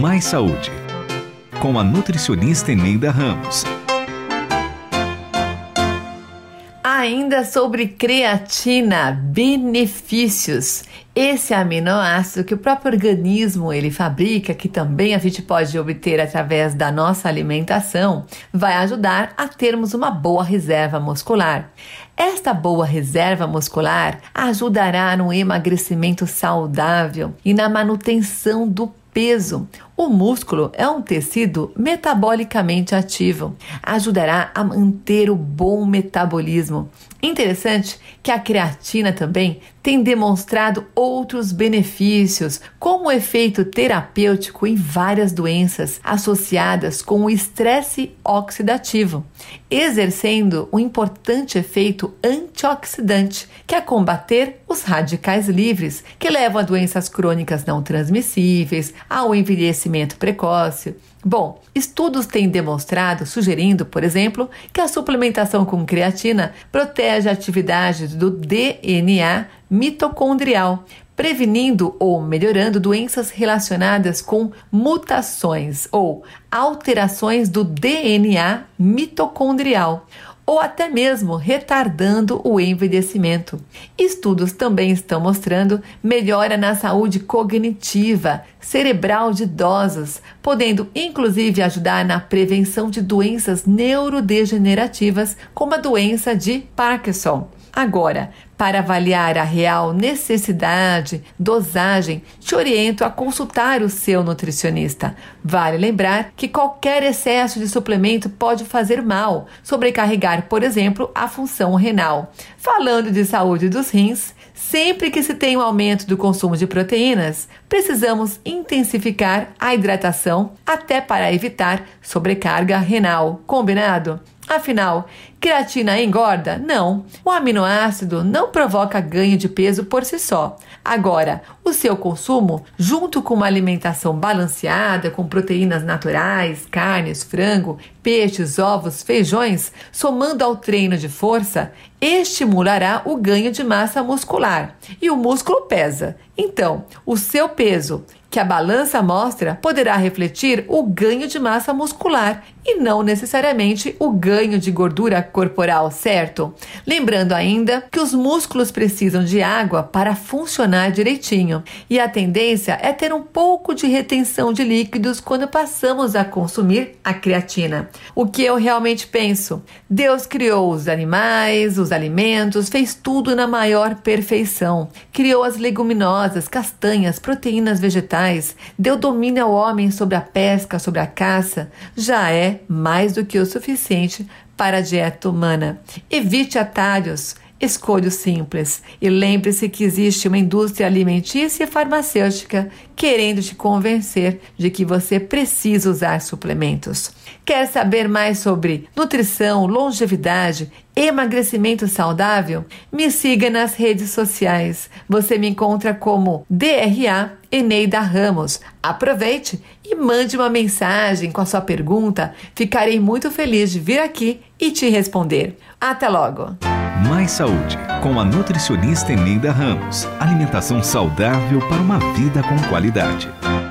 Mais Saúde, com a nutricionista Eneida Ramos. Ainda sobre creatina, benefícios. Esse aminoácido que o próprio organismo ele fabrica, que também a gente pode obter através da nossa alimentação, vai ajudar a termos uma boa reserva muscular. Esta boa reserva muscular ajudará no emagrecimento saudável e na manutenção do peso. O músculo é um tecido metabolicamente ativo, ajudará a manter o bom metabolismo. Interessante que a creatina também tem demonstrado outros benefícios, como o efeito terapêutico em várias doenças associadas com o estresse oxidativo, exercendo um importante efeito antioxidante, que é combater os radicais livres, que levam a doenças crônicas não transmissíveis, ao envelhecimento precoce. Bom, estudos têm demonstrado, sugerindo, por exemplo, que a suplementação com creatina protege a atividade do DNA mitocondrial, prevenindo ou melhorando doenças relacionadas com mutações ou alterações do DNA mitocondrial, ou até mesmo retardando o envelhecimento. Estudos também estão mostrando melhora na saúde cognitiva, cerebral de idosos, podendo inclusive ajudar na prevenção de doenças neurodegenerativas, como a doença de Parkinson. Agora, para avaliar a real necessidade, dosagem, te oriento a consultar o seu nutricionista. Vale lembrar que qualquer excesso de suplemento pode fazer mal, sobrecarregar, por exemplo, a função renal. Falando de saúde dos rins, sempre que se tem um aumento do consumo de proteínas, precisamos intensificar a hidratação até para evitar sobrecarga renal. Combinado? Afinal, creatina engorda? Não. O aminoácido não provoca ganho de peso por si só. Agora, o seu consumo, junto com uma alimentação balanceada, com proteínas naturais, carnes, frango, peixes, ovos, feijões, somando ao treino de força, estimulará o ganho de massa muscular. E o músculo pesa. Então, o seu peso que a balança mostra poderá refletir o ganho de massa muscular e não necessariamente o ganho de gordura corporal, certo? Lembrando ainda que os músculos precisam de água para funcionar direitinho e a tendência é ter um pouco de retenção de líquidos quando passamos a consumir a creatina. O que eu realmente penso? Deus criou os animais, os alimentos, fez tudo na maior perfeição. Criou as leguminosas, castanhas, proteínas vegetais, deu domínio ao homem sobre a pesca, sobre a caça, já é mais do que o suficiente para a dieta humana. Evite atalhos, escolha o simples e lembre-se que existe uma indústria alimentícia e farmacêutica querendo te convencer de que você precisa usar suplementos. Quer saber mais sobre nutrição, longevidade, emagrecimento saudável? Me siga nas redes sociais. Você me encontra como DRA Eneida Ramos. Aproveite e mande uma mensagem com a sua pergunta. Ficarei muito feliz de vir aqui e te responder. Até logo! Mais Saúde, com a nutricionista Eneida Ramos. Alimentação saudável para uma vida com qualidade.